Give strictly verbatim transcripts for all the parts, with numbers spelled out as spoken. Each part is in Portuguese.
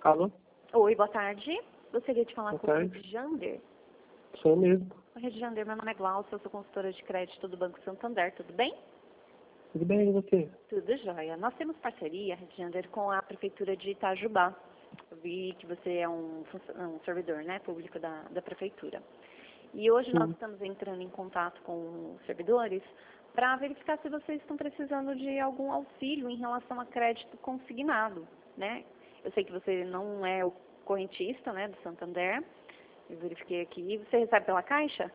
Alô? Oi, boa tarde. Gostaria de falar Boa com tarde. o Redjander. Sou mesmo. Oi, Redjander, meu nome é Glaucia, eu sou consultora de crédito do Banco Santander, tudo bem? Tudo bem, e você? Tudo jóia. Nós temos parceria, Redjander, com a Prefeitura de Itajubá. Eu vi que você é um, func- um servidor, né, público da, da Prefeitura. E hoje nós Sim. estamos entrando em contato com os servidores para verificar se vocês estão precisando de algum auxílio em relação a crédito consignado, né? Eu sei que você não é o correntista, né, do Santander. Eu verifiquei aqui. Você recebe pela Caixa?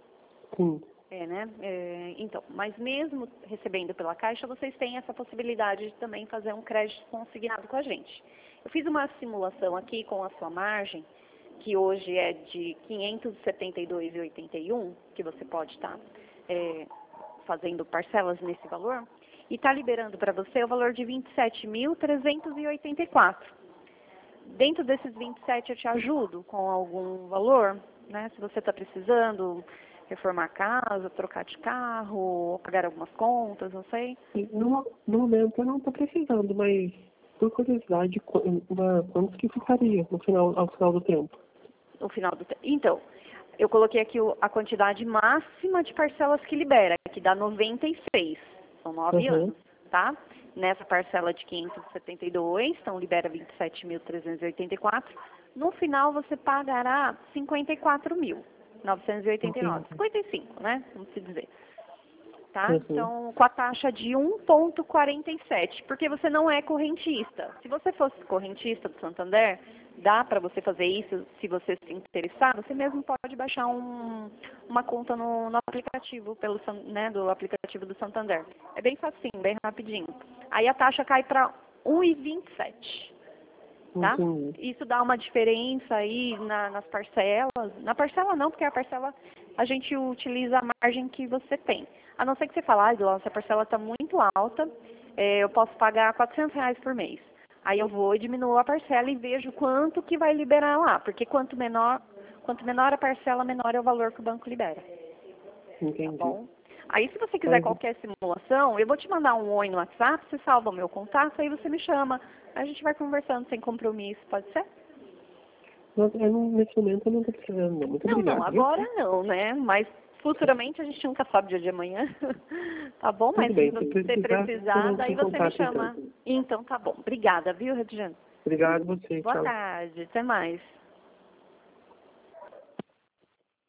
Sim. É, né? É, então, mas mesmo recebendo pela Caixa, vocês têm essa possibilidade de também fazer um crédito consignado com a gente. Eu fiz uma simulação aqui com a sua margem, que hoje é de quinhentos e setenta e dois reais e oitenta e um, que você pode estar é, fazendo parcelas nesse valor, e está liberando para você o valor de vinte e sete mil trezentos e oitenta e quatro. Dentro desses vinte e sete eu te ajudo com algum valor, né? Se você está precisando reformar a casa, trocar de carro, pagar algumas contas, não sei. E No, no momento eu não estou precisando, mas por curiosidade, qu- uma, quanto que ficaria no final, ao final do tempo? No final do tempo. Então, eu coloquei aqui o- a quantidade máxima de parcelas que libera, que dá noventa e seis. São nove Uhum. anos, tá? Nessa parcela de quinhentos e setenta e dois, então libera vinte e sete mil trezentos e oitenta e quatro. No final você pagará cinquenta e quatro mil novecentos e oitenta e nove. Entendi. cinquenta e cinco, né? Vamos se dizer. Tá? Uhum. Então, com a taxa de um vírgula quarenta e sete, porque você não é correntista. Se você fosse correntista do Santander, dá para você fazer isso, se você se interessar, você mesmo pode baixar um, uma conta no, no aplicativo, pelo, San- né, do aplicativo do Santander. É bem facinho, bem rapidinho. Aí a taxa cai para um vírgula vinte e sete. Tá? Entendi. Isso dá uma diferença aí na- nas parcelas. Na parcela não, porque a parcela a gente utiliza a margem que você tem. A não ser que você fale, ah, Glaucia, a parcela está muito alta, eh, eu posso pagar quatrocentos reais por mês. Aí eu vou e diminuo a parcela e vejo quanto que vai liberar lá, porque quanto menor, quanto menor a parcela, menor é o valor que o banco libera. Tá Entendi. bom? Aí se você quiser Mas, qualquer simulação, eu vou te mandar um oi no WhatsApp, você salva o meu contato, aí você me chama. A gente vai conversando sem compromisso, pode ser? mas eu não- nesse momento eu não estou precisando, não. Muito Não, não, obrigado, viu? agora não, né? Mas futuramente a gente nunca sabe o dia de amanhã. Tá bom? Tudo Mas se bem, se você precisar, precisar, eu daí em você me contato chama. então. Então tá bom. Obrigada, viu, Regiane? Obrigado você, Boa tchau. tarde. Até mais.